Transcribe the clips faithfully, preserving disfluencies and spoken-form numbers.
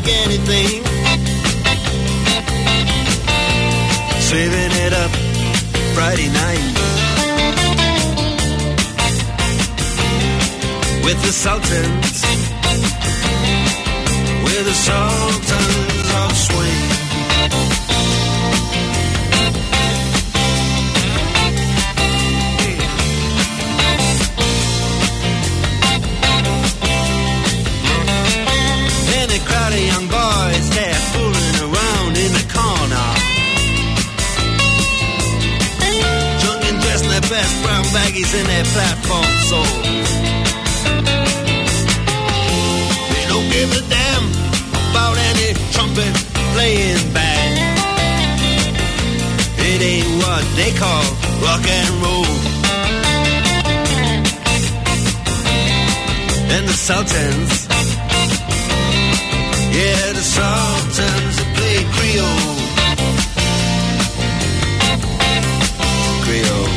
anything. Saving it up Friday night with the Sultans, with the Sultans of Swing. And a crowd of young boys, they're fooling around in the corner, drunk and dressed in their best brown baggies in their platform soles. Don't give a damn about any trumpet playing band. It ain't what they call rock and roll. And the Sultans, yeah, the Sultans play Creole. Creole.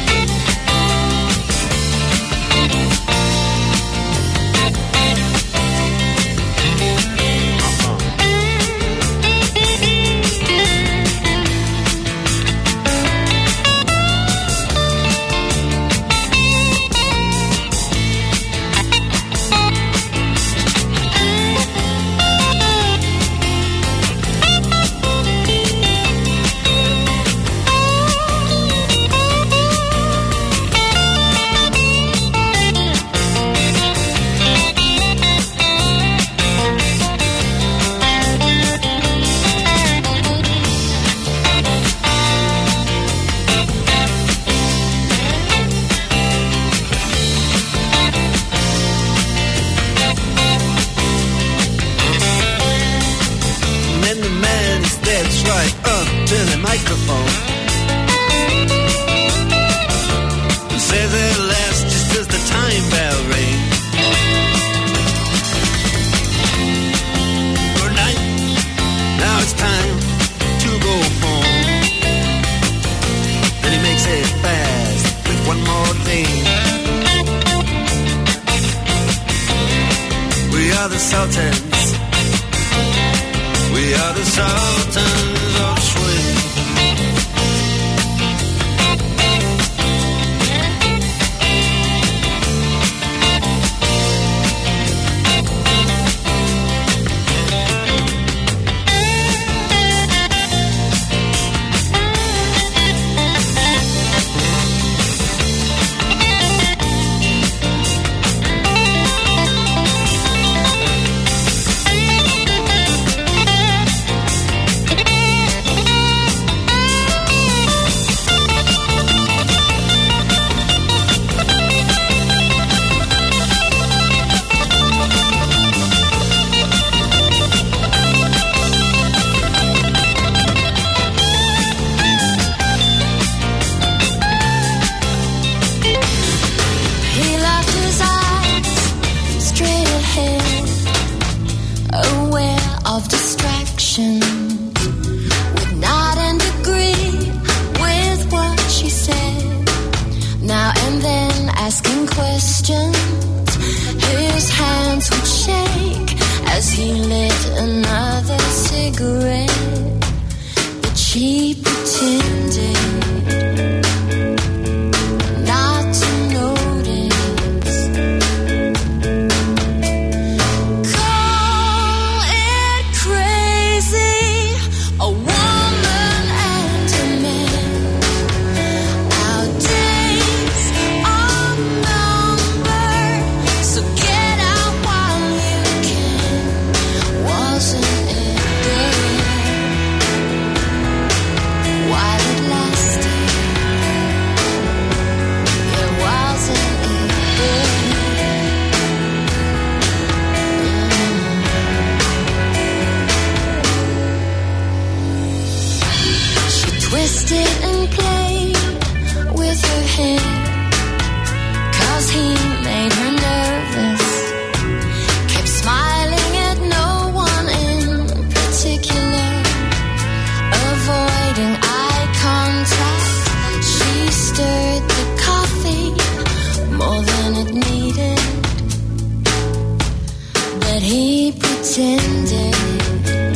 He pretended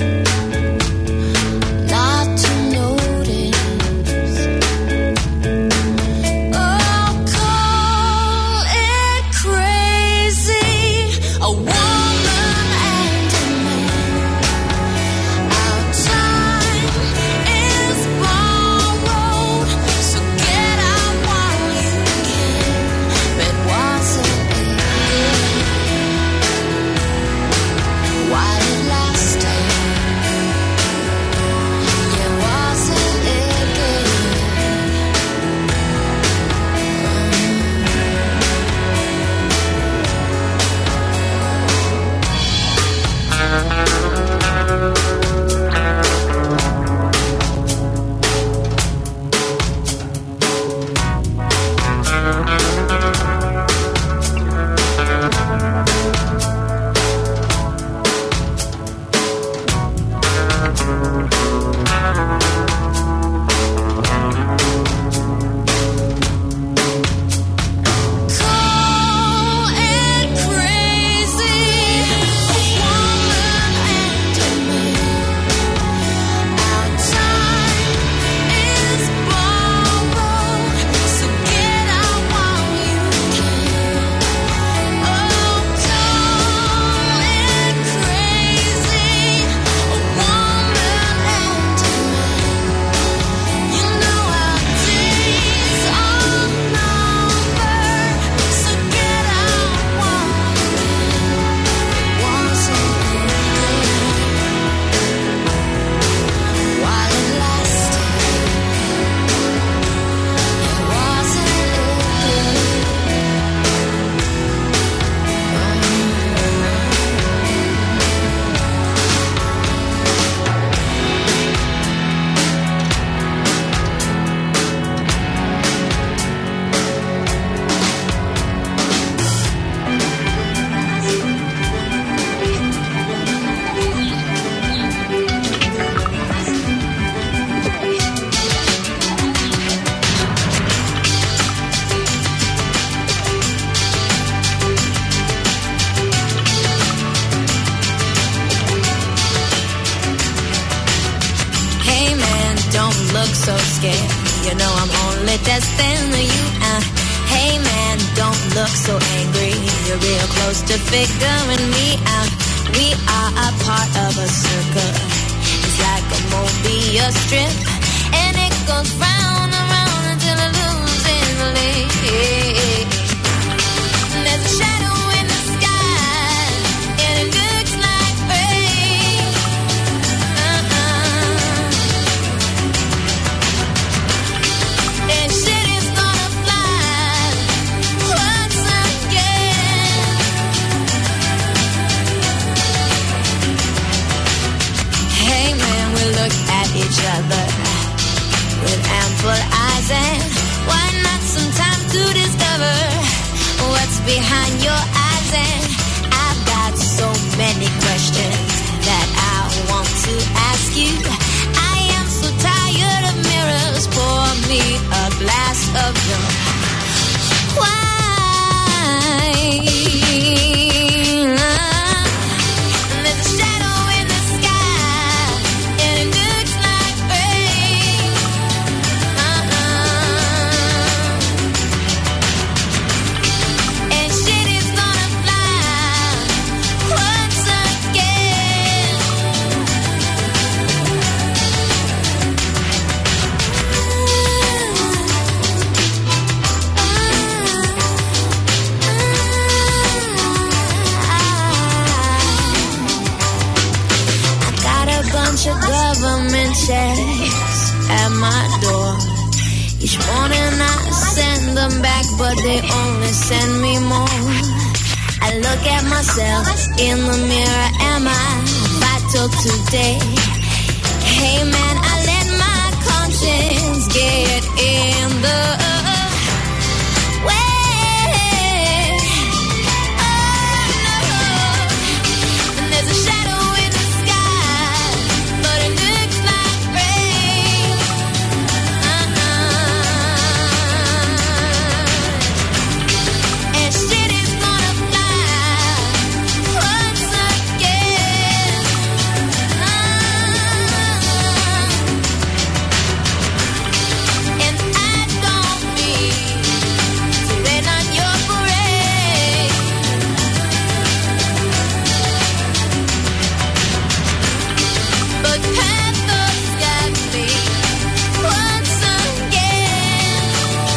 look so scared. You know I'm only testing you out. Hey man, don't look so angry. You're real close to figuring me out. We are a part of a circle. It's like a movie, a strip, and it goes round and round until it loses the lead. There's a shadow in the sky, and it looks like rain. Uh-uh. And shit is gonna fly once again. Hey man, we look at each other with ample eyes, and why not some time to discover what's behind your eyes? And I've got so many questions that I want to ask you. I am so tired of mirrors. Pour me a glass of your wine. There's a shadow in the sky, and it looks like rain. Uh-uh. And shit is gonna fly once again. I got a bunch of government checks at my door. Each morning I send them back, but they only send me more. I look at myself in the mirror. Am I vital today? Hey man, I let my conscience get in the way. Oh no. And there's a shadow in the sky, but it looks like rain. Uh-uh. And shit is gonna fly once again. Uh-uh. And I don't mean to rain on your parade, but pathos got me once again.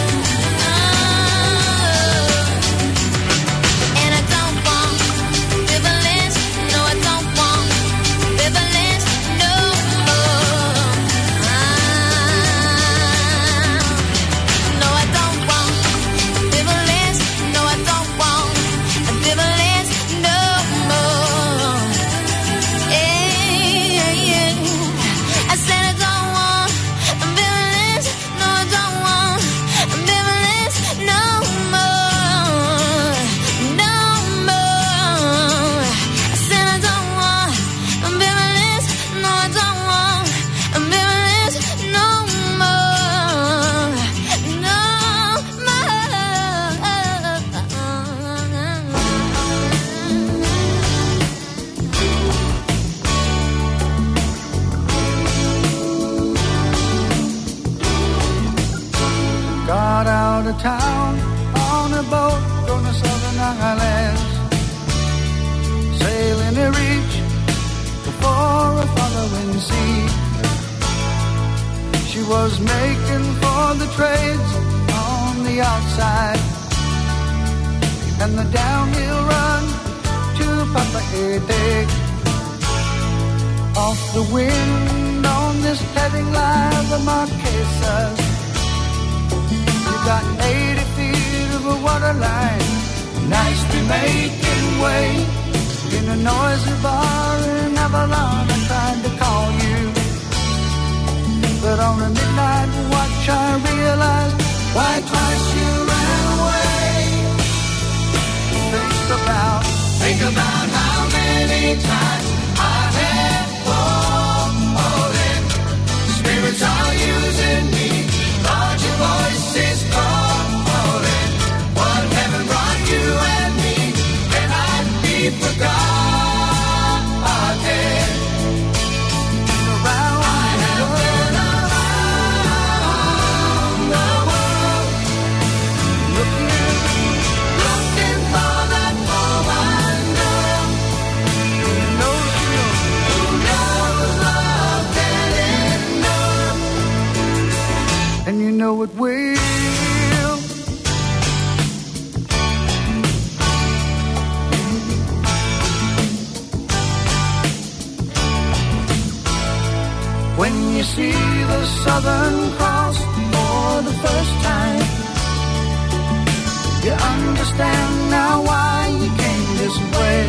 Oh. And I don't want ambivalence. No, I don't want ambivalence no more. Ah. No, I don't want ambivalence. No, I don't want ambivalence no more. Yeah, yeah. I said I don't want ambivalence. No, I don't want ambivalence no more. No more. I said I don't want ambivalence. No, I don't want ambivalence no more. No Got out of town on a boat from the southern islands, sailing to reach before a following sea. She was making for the trades on the outside, and the downhill run to Papa Ede. Off the wind on this heading line, the Marquesas. You got eighty feet of a water line, nicely making way. In a noisy bar in Avalon, I tried to call you, but on a midnight watch I realized why twice you ran away. Think about, think about how many times I had fallen. Spirits are using me, Lord, your voice is calling. What heaven brought you and me cannot be forgotten. Around I have been around when you see the Southern Cross for the first time, you understand now why you came this way.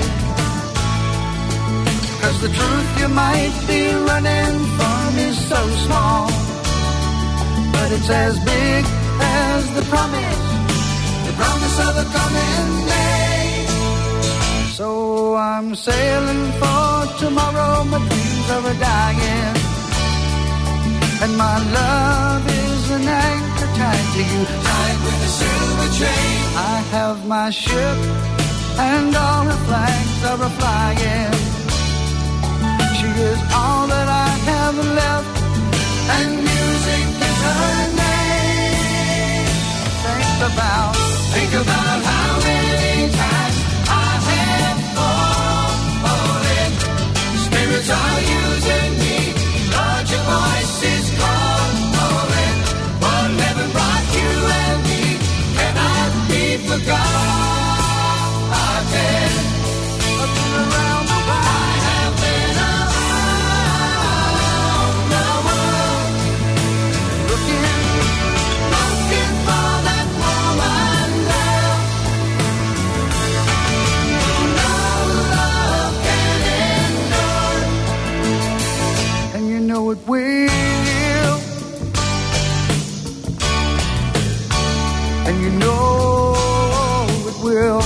'Cause the truth you might be running from is so small, but it's as big as the promise, the promise of a coming day. So I'm sailing for tomorrow, my dreams are a-dying, and my love is an anchor tied to you, tied with a silver chain. I have my ship, and all her flags are a-flying. She is all that I have left, and music is her name. Think about, think about how many times I have fallen. Spirits are using me, Lord, your voice is calling. What heaven brought you and me cannot be forgotten. I've been around the world. I have been around the world, looking, looking for that woman love. No love can endure, and you know it will, and you know it will.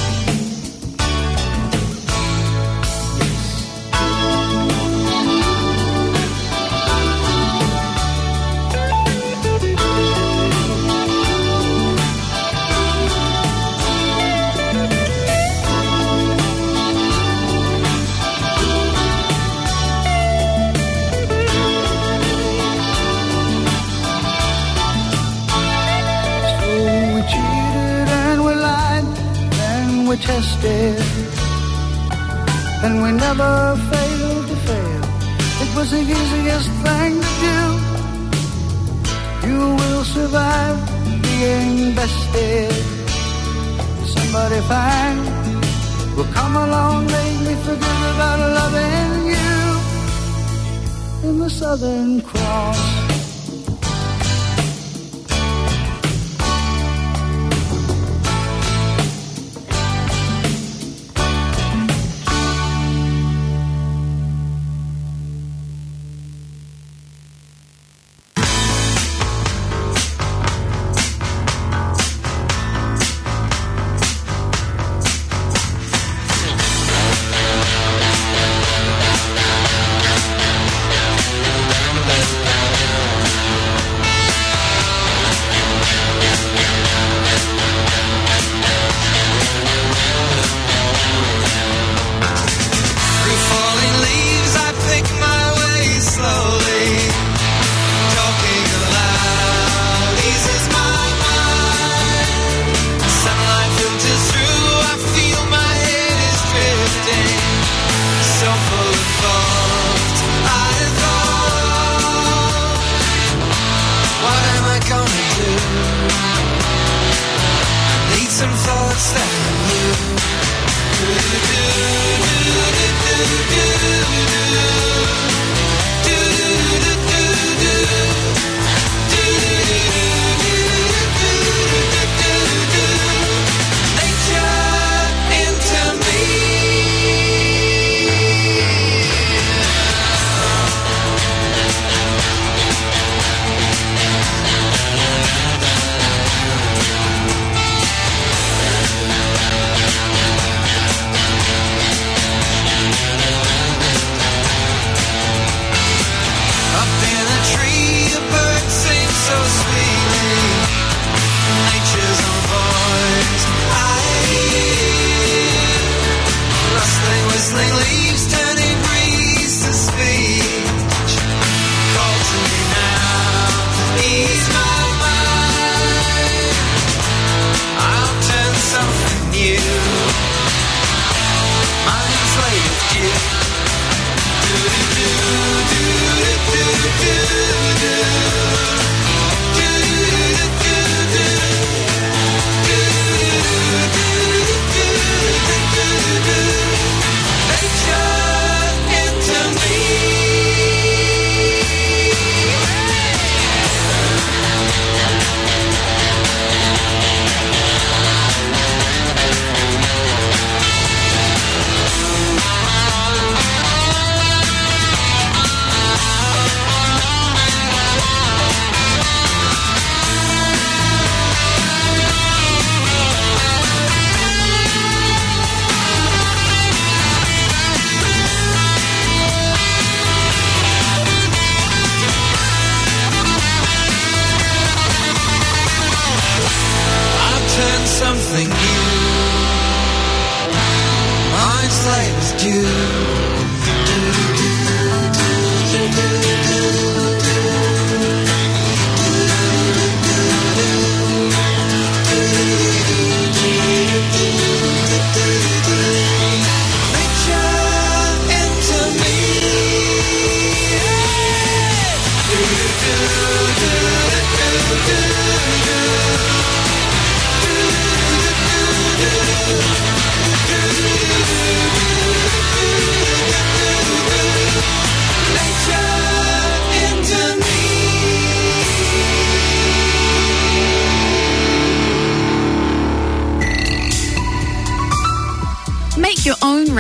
We tested, and we never failed to fail. It was the easiest thing to do. You will survive being bested. Somebody fine will come along, make me forget about loving you. In the Southern Cross,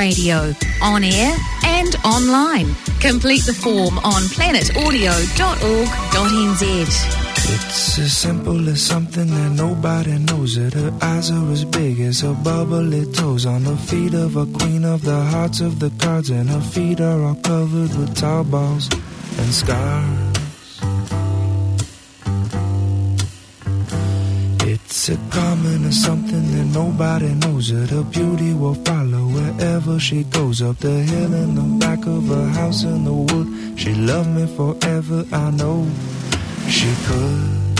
radio, on air and online. Complete the form on planet audio dot org dot n z. It's as simple as something that nobody knows it. Her eyes are as big as her bubbly toes. On the feet of a queen of the hearts of the cards, and her feet are all covered with tar balls and scars. It's a common as something that nobody knows it. Her beauty will follow wherever she goes. Up the hill in the back of her house in the wood. She loved me forever, I know she could.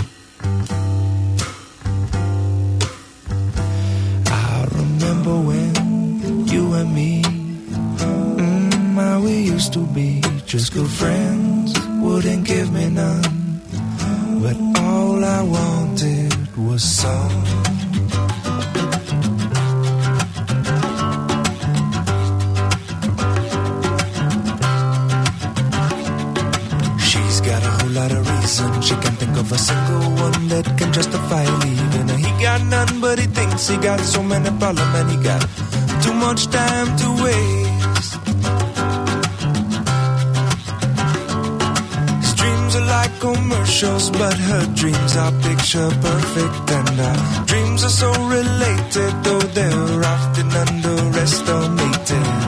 I remember when you and me, mm, how we used to be just good friends, wouldn't give me none, but all I wanted was some. She's got a whole lot of reasons. She can think of a single one that can justify leaving her. He got none, but he thinks he got so many problems, and he got too much time to waste. His dreams are like commercials, but her dreams are picture perfect, and our dreams are so related, though they're often underestimated.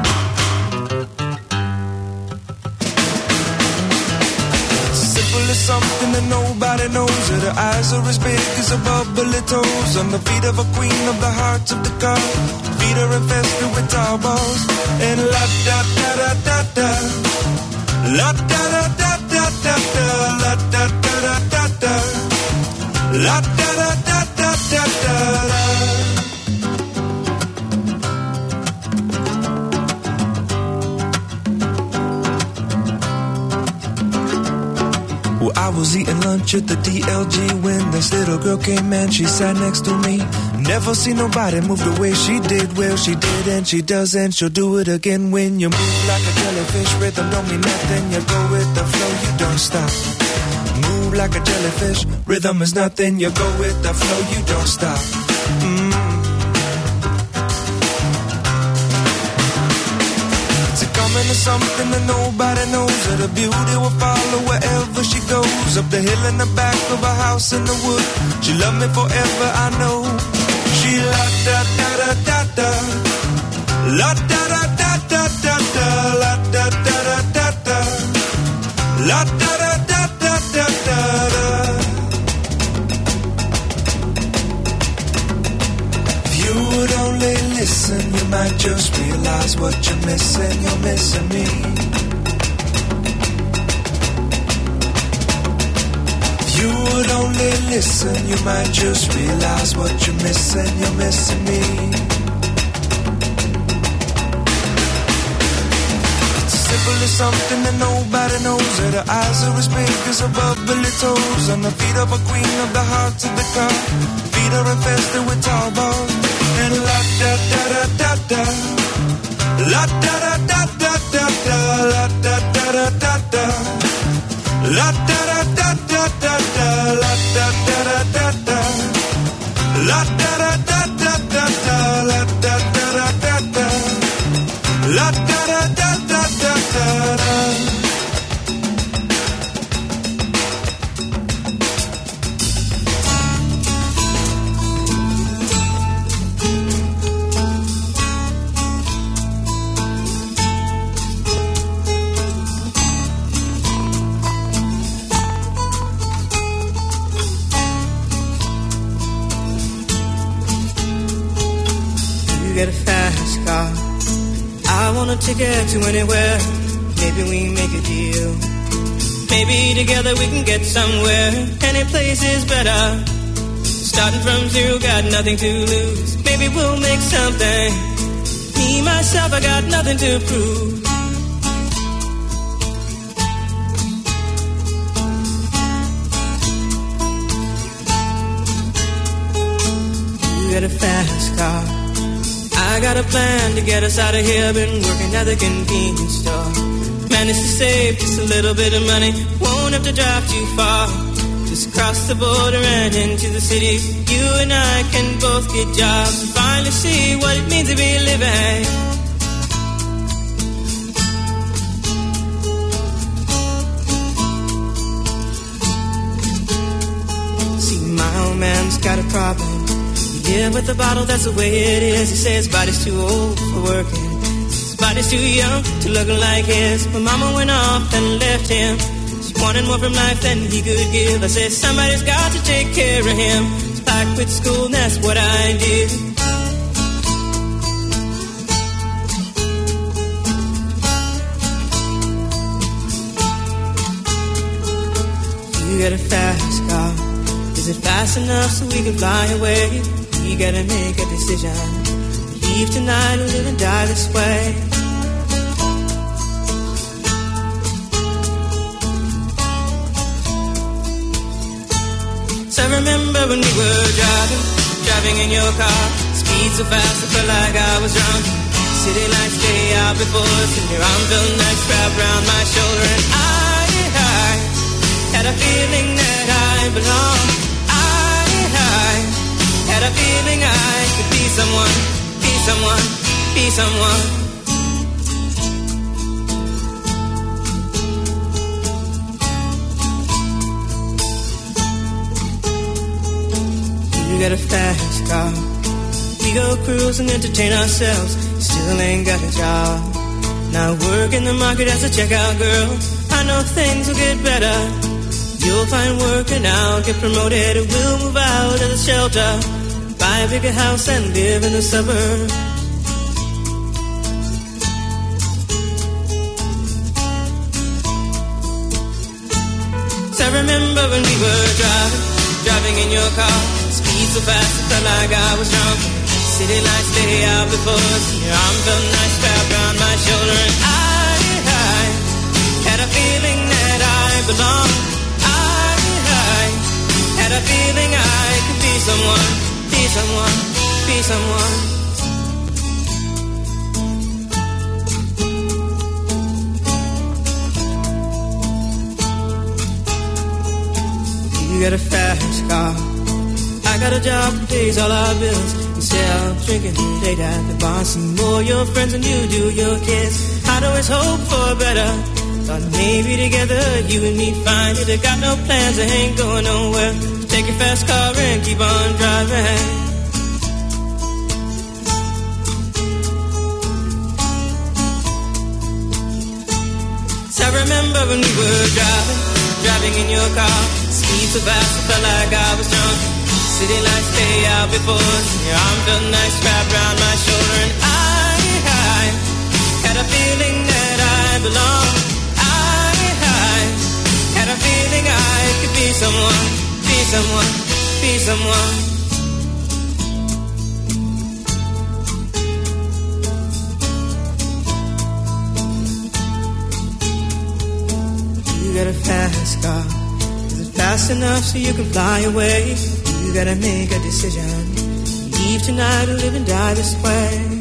Something that nobody knows. That her eyes are as big as her bubbly toes. On the feet of a queen of the hearts of the car. Feet are infested with tar balls. And la da da da da da. La da da da da da da. La da da da da da. La da da da da da da. Well, I was eating lunch at the D L G when this little girl came and she sat next to me. Never seen nobody move the way she did. Well, she did and she does, and she'll do it again. When you move like a jellyfish, rhythm don't mean nothing. You go with the flow, you don't stop. Move like a jellyfish, rhythm is nothing. You go with the flow, you don't stop. Mm. Coming to something that nobody knows. That her beauty will follow wherever she goes. Up the hill in the back of a house in the wood. She loved me forever, I know. She la da da da da da. La da da da da da da. La da da da da da. La da da da da da da. If you would only listen, you might just realize what you're missing. You're missing me. If you would only listen, you might just realize what you're missing. You're missing me. It's simple as something that nobody knows. That her eyes are as big as her bubbly toes. On the feet of a queen of the hearts of the car. Feet are infested with tar balls. And la da da da da da. La da da da da da da. La da da da da da. La da da da da da da. La da da da da da. La da da da da da da. La da da da da da. La da da da da da da. Get a fast car. I want a ticket to anywhere. Maybe we make a deal. Maybe together we can get somewhere. Any place is better. Starting from zero, got nothing to lose. Maybe we'll make something. Me, myself, I got nothing to prove. You get a fast car. I got a plan to get us out of here. Been working at the convenience store. Managed to save just a little bit of money. Won't have to drive too far. Just cross the border and into the city. You and I can both get jobs and finally see what it means to be living. got a problem. He live with the bottle, that's the way it is. He says his body's too old for working. His body's too young to look like his. But mama went off and left him. She wanted more from life than he could give. I said somebody's got to take care of him. So I quit school and that's what I did. You got a fast car. Is it fast enough so we can fly away? You gotta make a decision. Leave tonight or live and die this way. So I remember when we were driving, driving in your car. Speed so fast I felt like I was drunk. City lights stay out before us, and your arm felt nice wrapped around my shoulder. And I, I had a feeling that I belonged. I, I had a feeling I could be someone, be someone, be someone. You got a fast car. We go cruise and entertain ourselves. Still ain't got a job. Now work in the market as a checkout girl. I know things will get better. You'll find work and I'll get promoted. We'll move out of the shelter, buy a bigger house and live in the suburbs. So I remember when we were driving, driving in your car. Speed so fast it felt like I was drunk. City lights lay out before us, and your arm felt nice wrapped around my shoulder. And I, I had a feeling that I belonged. Had a feeling I could be someone, be someone, be someone. You got a fast car. I got a job that pays all our bills. Instead of drinking late at the bar, see more your friends than you do your kids. I'd always hope for better. Thought maybe together you and me find it. I got no plans, I ain't going nowhere. Take your fast car and keep on driving. So I remember when we were driving, driving in your car. Speed so fast I felt like I was drunk. City lights stay out before us, and your arm felt nice wrapped around my shoulder. And I, I had a feeling that I belonged. I, I had a feeling I could be someone, be someone, be someone. You got a fast car. Is it fast enough so you can fly away? You gotta make a decision. Leave tonight or live and die this way.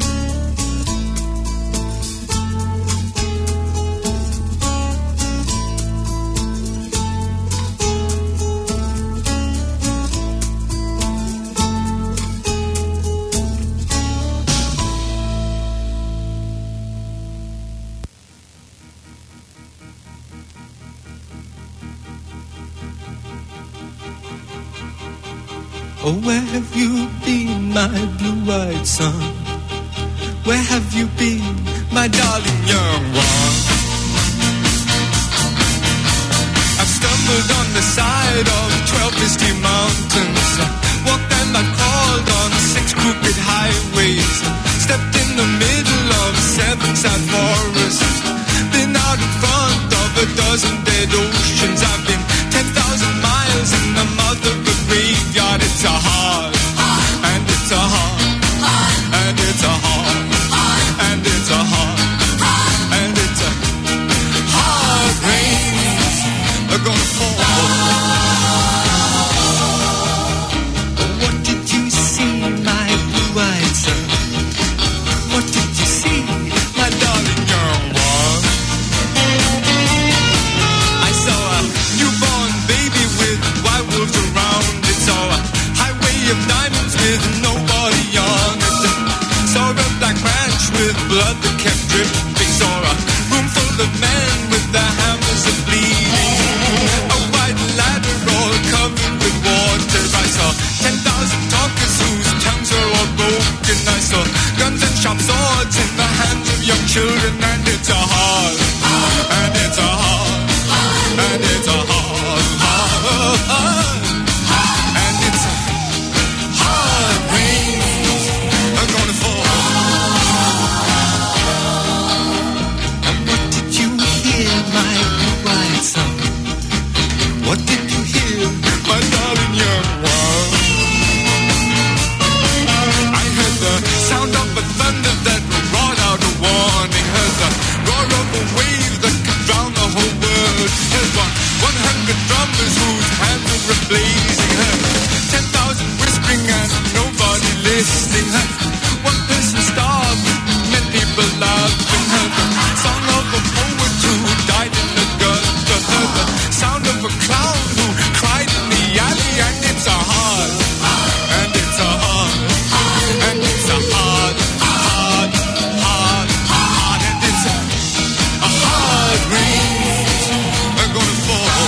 Oh, where have you been, my blue-eyed son? Where have you been, my darling young one? I've stumbled on the side of twelve misty mountains, walked and I crawled on six crooked highways, stepped in the middle of seven sad forests, been out in front of a dozen dead oceans. I've been ten thousand miles in the mouth of the graveyard. It's a hard, and it's a hard, and it's a hard, and it's a hard, and it's a hard rains are gonna fall. What did you see, my blue-eyed son? What did you see, my darling young one? I saw my blue-eyed son. What did you hear, my darling young one? I heard the sound of a thunder that roared out a warning. Heard the roar of a wave that could drown the whole world. Heard one, one hundred drummers whose hands were blazing. Heard ten thousand whispering and nobody listening. Heard one person starved, many people laughing. Heard the song of a poet who died in the gutter. Heard the sound of a clown who cried in the alley. And it's a hard, and it's a hard, and it's a hard, hard, hard, hard, and it's a, a hard rain are gonna fall.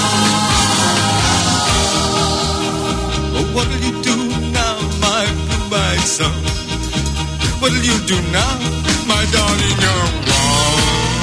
Oh, what'll you do now, my blue-eyed son? What'll you do now, my darling young one?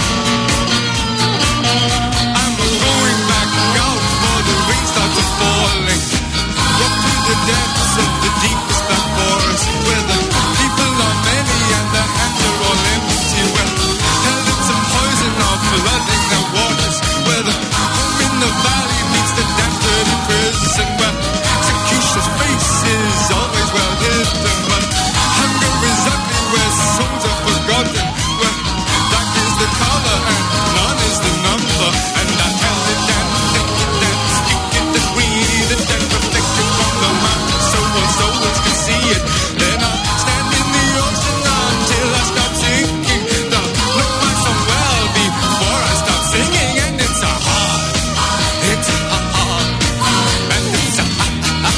I'm going back out for the rain starts falling. Walk through the depths of the deepest of forest, where the people are many and the hands are all empty, where hell and some poison are flooding the waters, where the home in the valley meets the damn dirty prison, where execution's face is always well hidden, but hunger is ugly, where souls are forgotten, where black is the color and none is the number, and I tell it and take it and speak it and breathe it and reflect it from the mountain so our souls can see it. Then I stand in the ocean until I start sinking. Now look my song well before I start singing, and it's a hard, it's a hard, and it's a hard,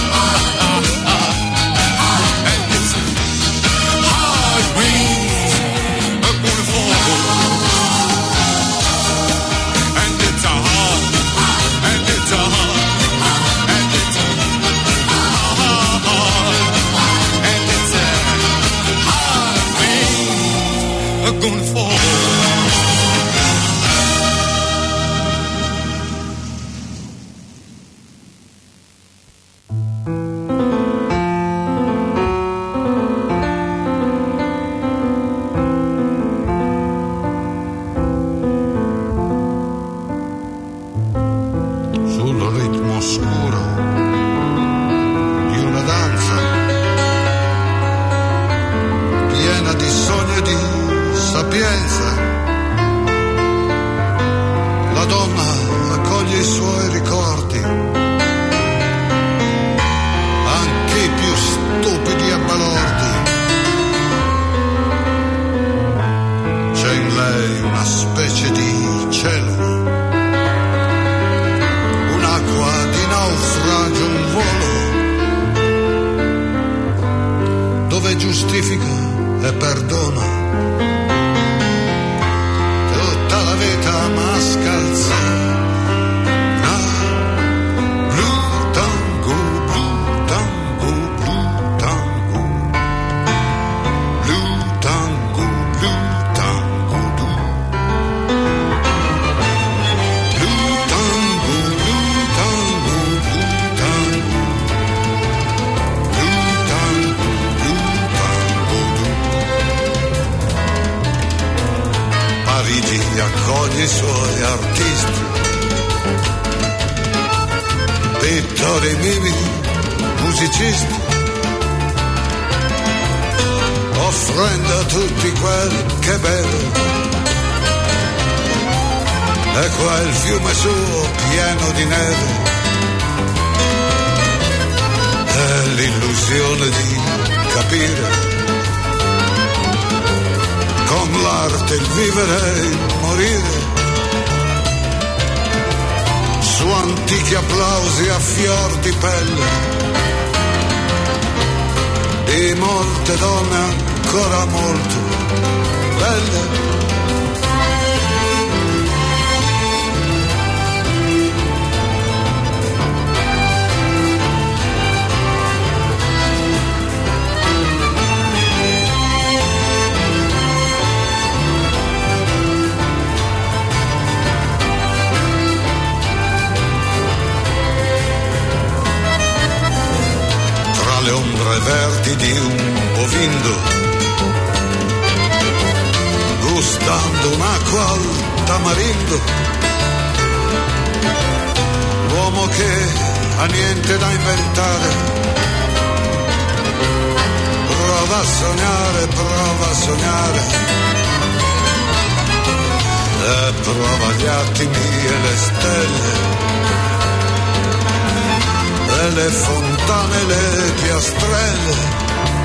and it's a hard rains are gonna fall, and it's a hard, and it's a hard, and it's a hard, and it's a hard rains are gonna fall. Sul ritmo scuro di una danza piena di sogni e di sapienza, la donna accoglie i suoi ricordi, anche i più stupidi e balordi. C'è in lei una specie di cielo, un'acqua di naufragio, un volo dove giustifica e perdona tutta la vita mascalza. Blu tango, blu tango, blu tango, blu tango, blu tango, blu. Blu tango, blu tango, blu tango, blu tango, blu tango, blu. Parigi accoglie i suoi artisti, pittori, mimi, musicisti, offrendo a tutti quel che beve. E quel fiume suo pieno di neve, è l'illusione di capire con l'arte il vivere e il morire, su antichi applausi a fior di pelle, di molte donne ancora molto belle. Le ombre verdi di un bovindo, gustando un'acqua al tamarindo, ha niente da inventare. Prova a sognare, prova a sognare, e prova gli attimi e le stelle, e le fontane, le piastrelle,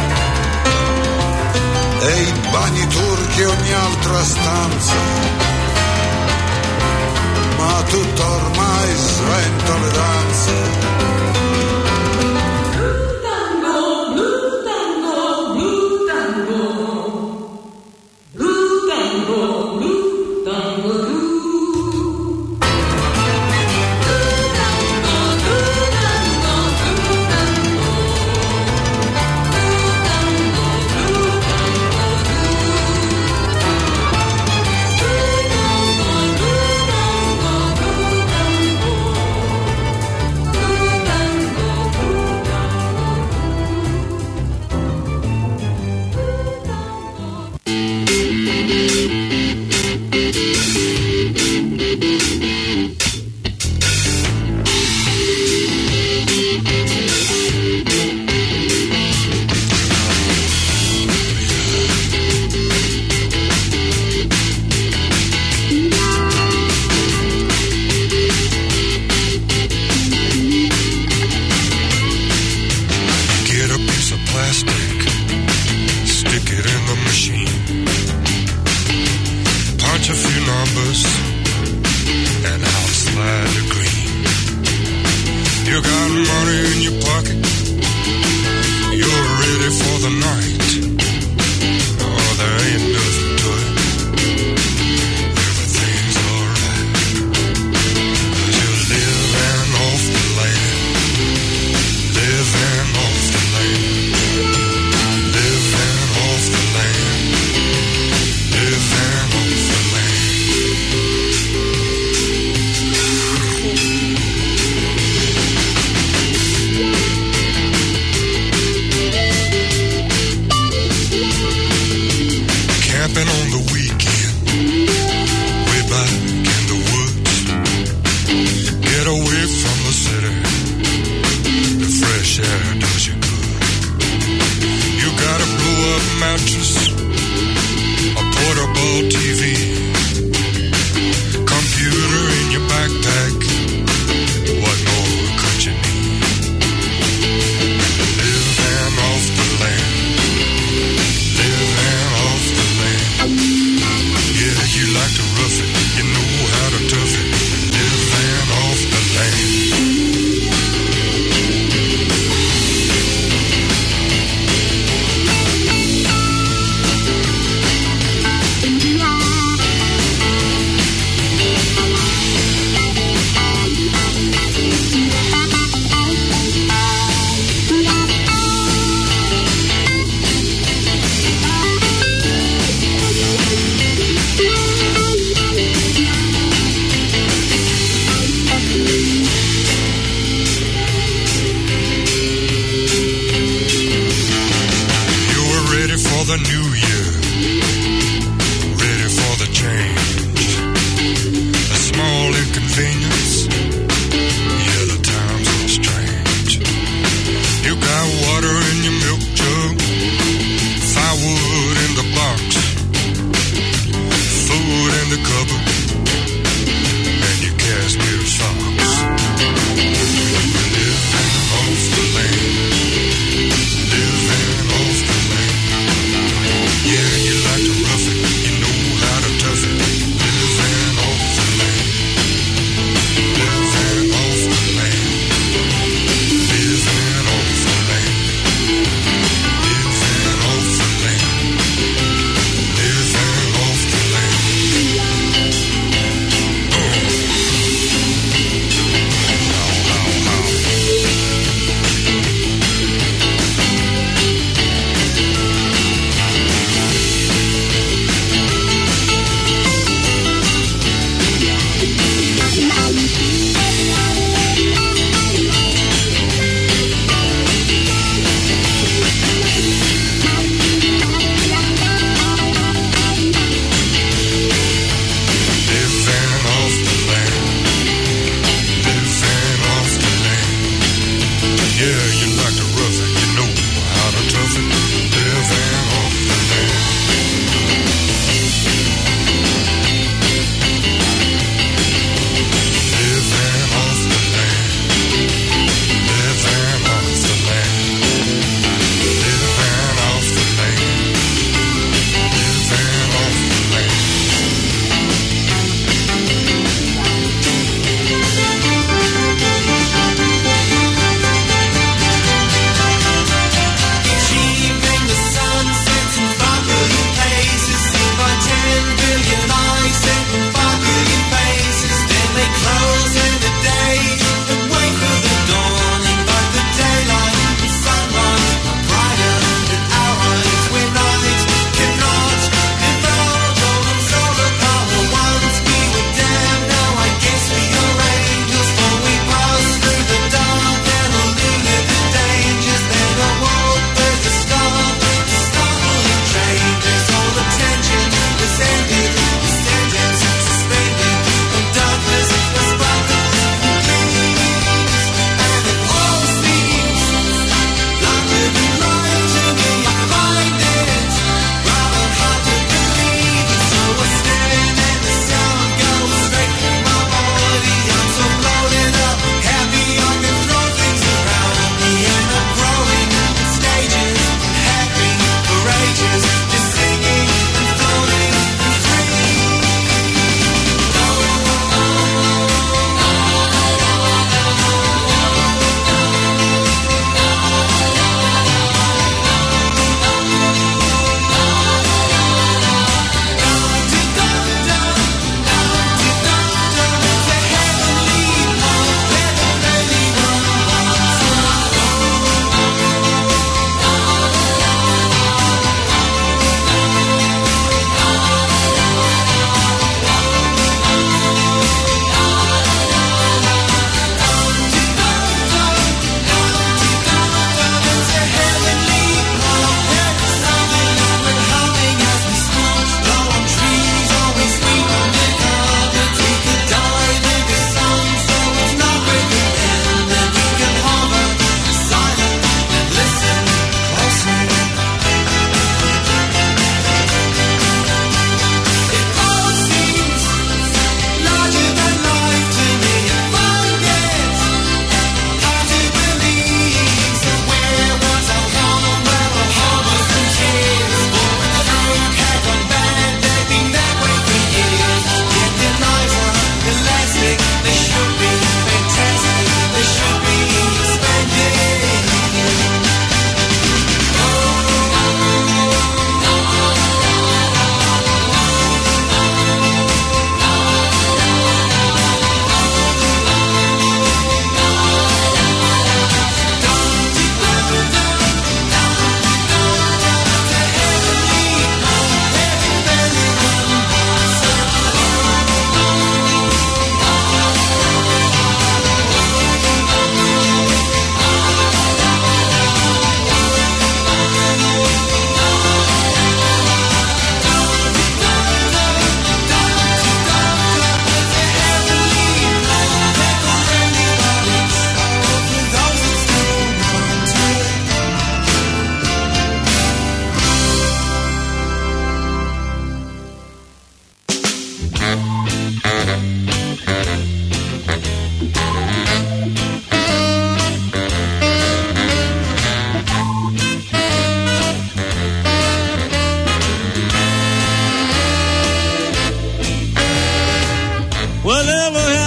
e i bagni turchi e ogni altra stanza, ma tutto ormai sventa le danze.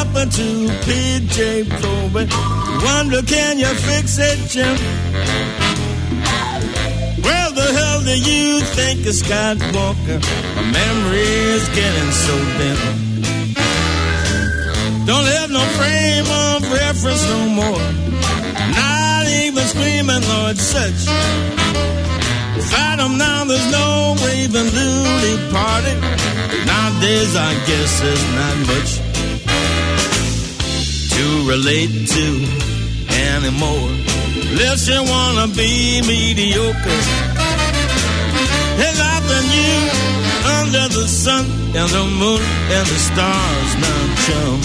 happened to P J Proby? Wonder, can you fix it, Jim? Where the hell do you think is Scott Walker? My memory is getting so dim. Don't have no frame of reference no more. Not even screaming Lord Such. Fight 'em now, there's no Raven Looney party. Nowadays I guess there's not much to relate to anymore. Unless you wanna be mediocre. There's nothing new under the sun and the moon and the stars now, chum.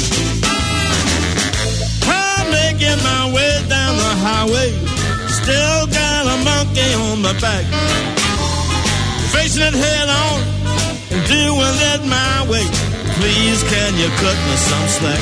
I'm making my way down the highway. Still got a monkey on my back. Facing it head on and doing it my way. Please, can you cut me some slack?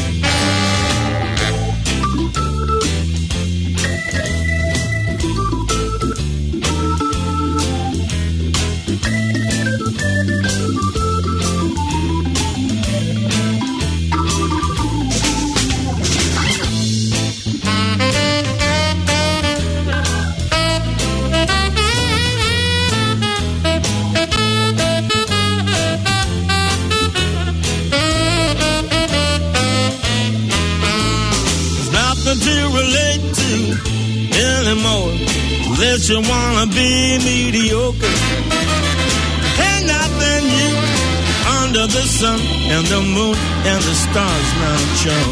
To relate to anymore, unless you wanna be mediocre. Ain't nothing new under the sun and the moon and the stars now, chum.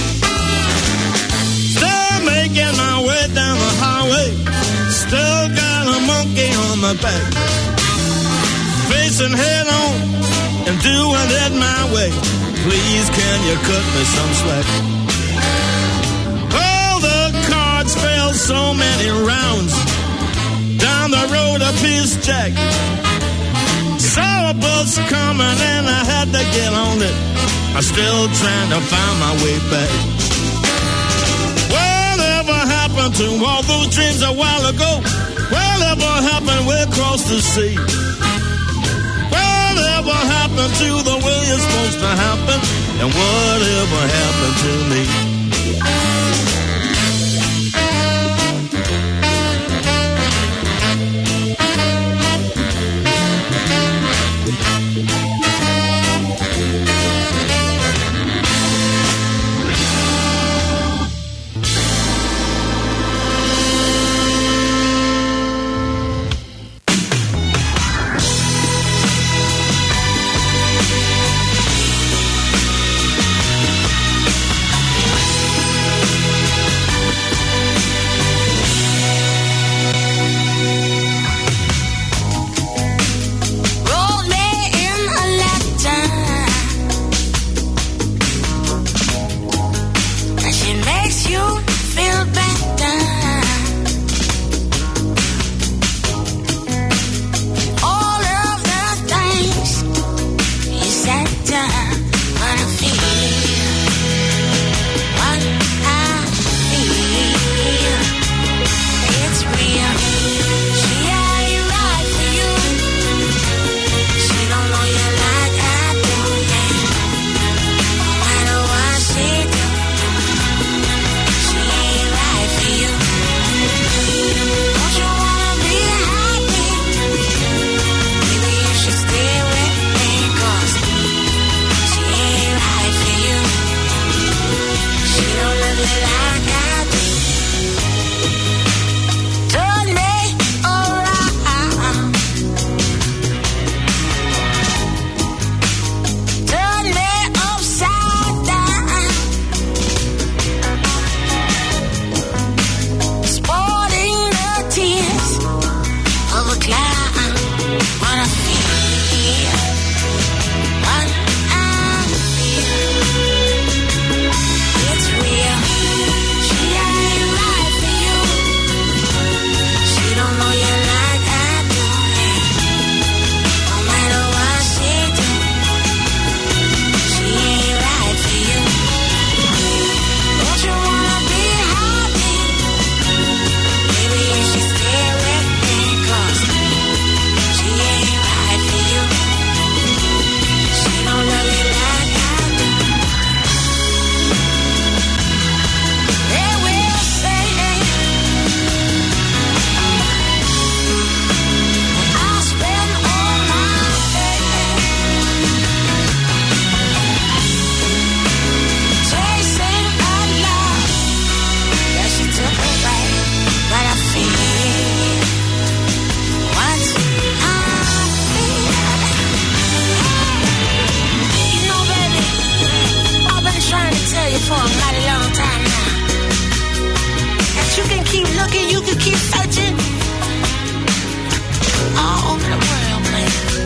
Still making my way down the highway. Still got a monkey on my back. Facing head on and doing it my way. Please, can you cut me some slack? Fell so many rounds down the road of Peace Jack. Saw a bus coming and I had to get on it. I'm still trying to find my way back. Whatever happened to all those dreams a while ago? Whatever happened way across the sea? Whatever happened to the way it's supposed to happen? And whatever happened to me? can keep searching all over the world, man.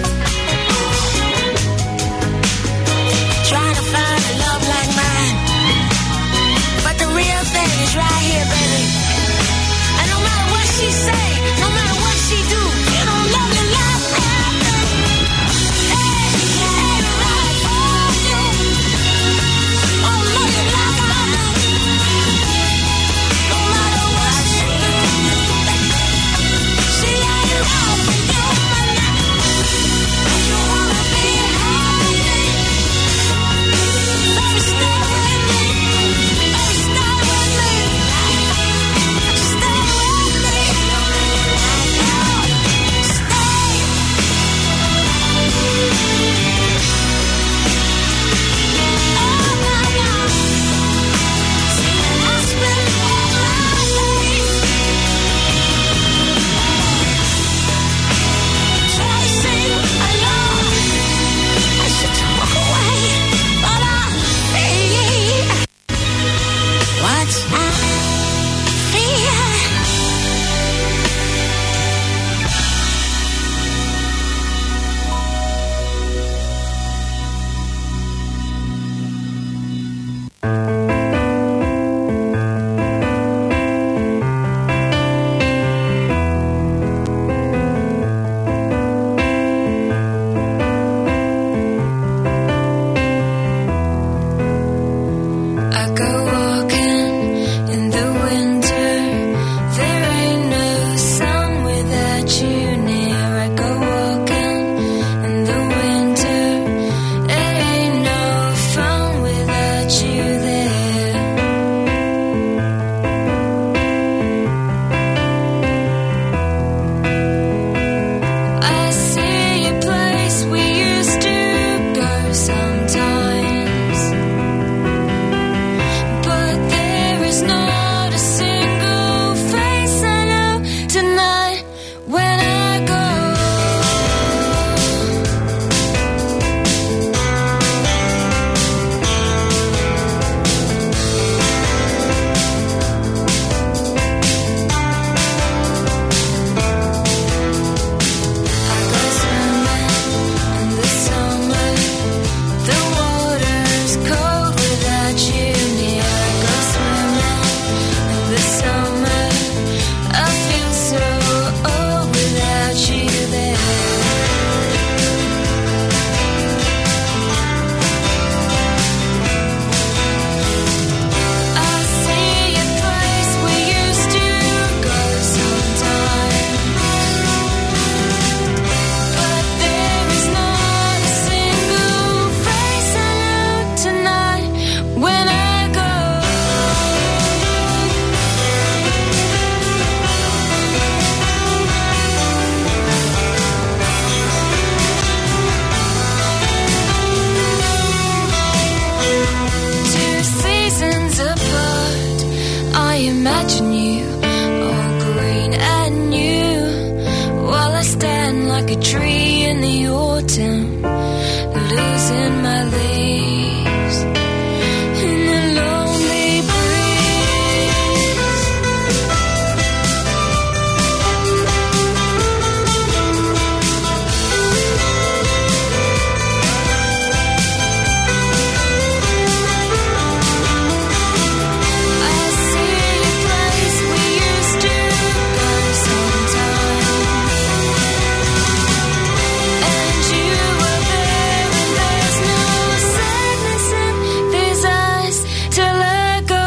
Trying to find a love like mine, but the real thing is right here, baby. And no matter what she say, no matter what she do, you don't love me like that. Hey, ain't right for you. Oh, love you like I do. No matter what she do, she ain't right for you. You wanna be happy, baby, stay with me. Baby, stay with me. Stay with me. Stay. Oh, my God. See, I spend all my days chasing a love I should walk away, but I feel what I feel. I go walking in the winter. There ain't no sun without you near. I go walking in the winter. It ain't no fun without you there. I see a place we used to go sometimes, but there is not a single face I know tonight when I go. I go swimming in the summer. The water's cold without you near. I go swimming in the summer. I feel so old without you there. I see a place we used to go sometimes, but there is not a single face I know tonight when I go. Two seasons apart, I imagine you all green and new, while I stand like a tree in the autumn, losing my leaves in the lonely breeze. I see a place we used to go sometimes, and you were there, and there's no sadness in these eyes to let go.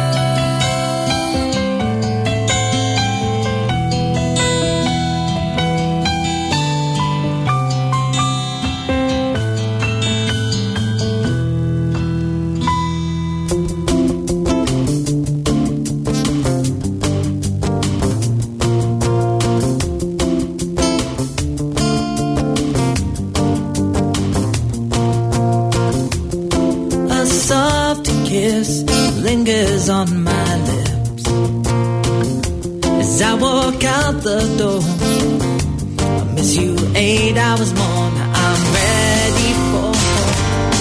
A soft kiss lingers on my lips as I walk out the door. I miss you eight hours more. Now I'm ready for home.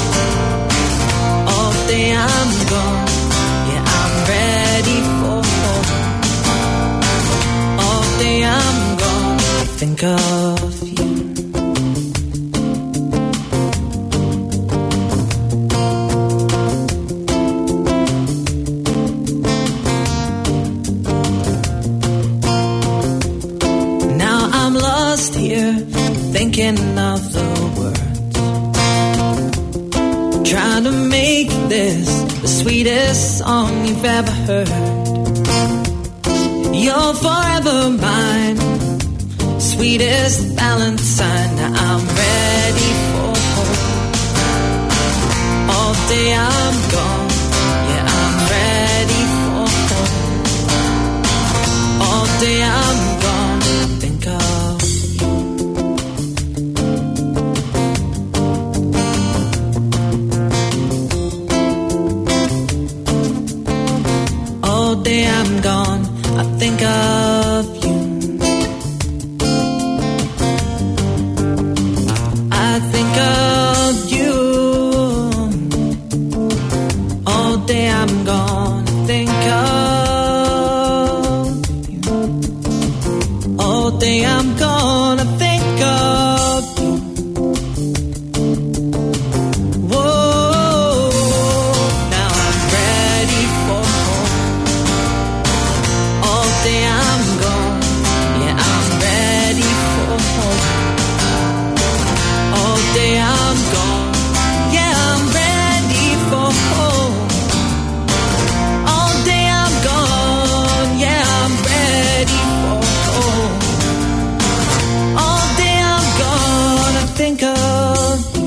All day I'm gone. Yeah, I'm ready for home. think of you. Now I'm lost here, thinking of the words, trying to make this the sweetest song you've ever heard. You're forever mine, sweetest Valentine. Now I'm ready for home. All day I'm gone, yeah, I'm ready for home. All day I'm gone, think of you. All day I'm gone, I think of you. I think of you. All day I'm gone, I think of you. All day I'm gone, I think of you. Whoa, now I'm ready for home. All day I'm gone, yeah, I'm ready for home. All day I'm gone, yeah, I'm ready for home. All day I'm gone, yeah, I'm ready for home. All day I'm gone, I think of you.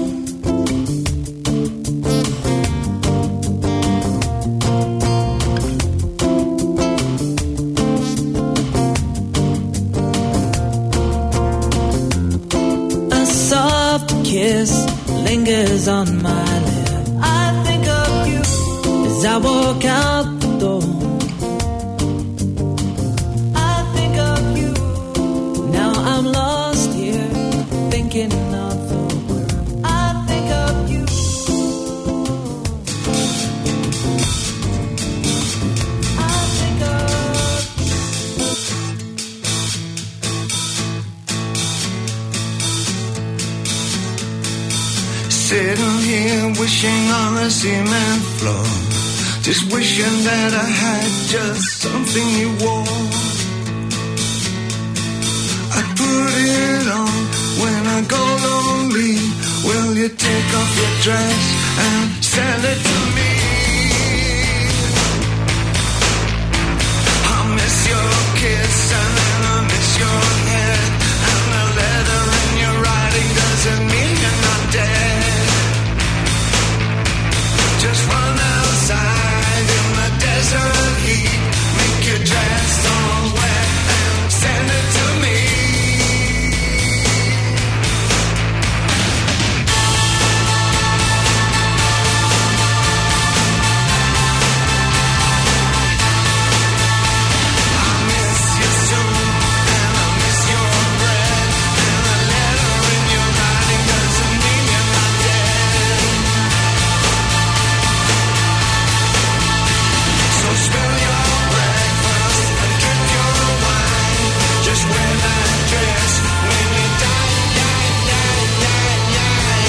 A soft kiss lingers on my lip. I think of you as I walk out the door. I think of you. Now I'm lost here, thinking of the world. I think of you. I think of Sitting here wishing on a cement floor, just wishing that I had just something you wore. I put it on when I go lonely. Will you take off your dress and send it to me? I miss your kiss and then I miss your head, and the letter in your writing doesn't mean you're not dead. Just run outside in the desert heat, make your dress all wet and send it to me. I miss you soon, and I miss your breath, and the letter in your writing doesn't mean you're not dead. So spill your breakfast and drink your wine. Just wear that dress when you die, die, die, die, die.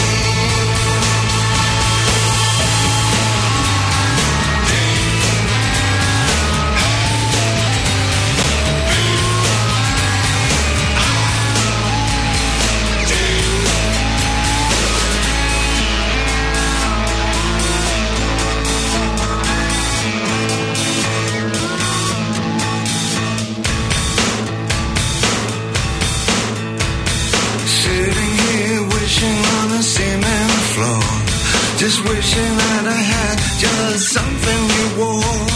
Sitting here wishing on a cement floor, just wishing that I had just something you wore.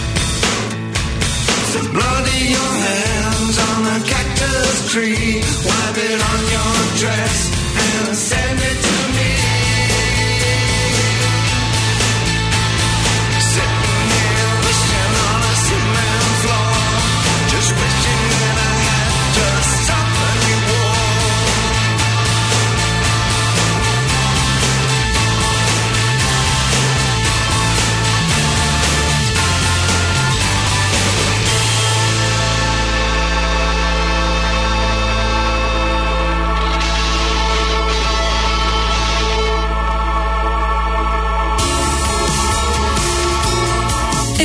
So bloody your hands on a cactus tree.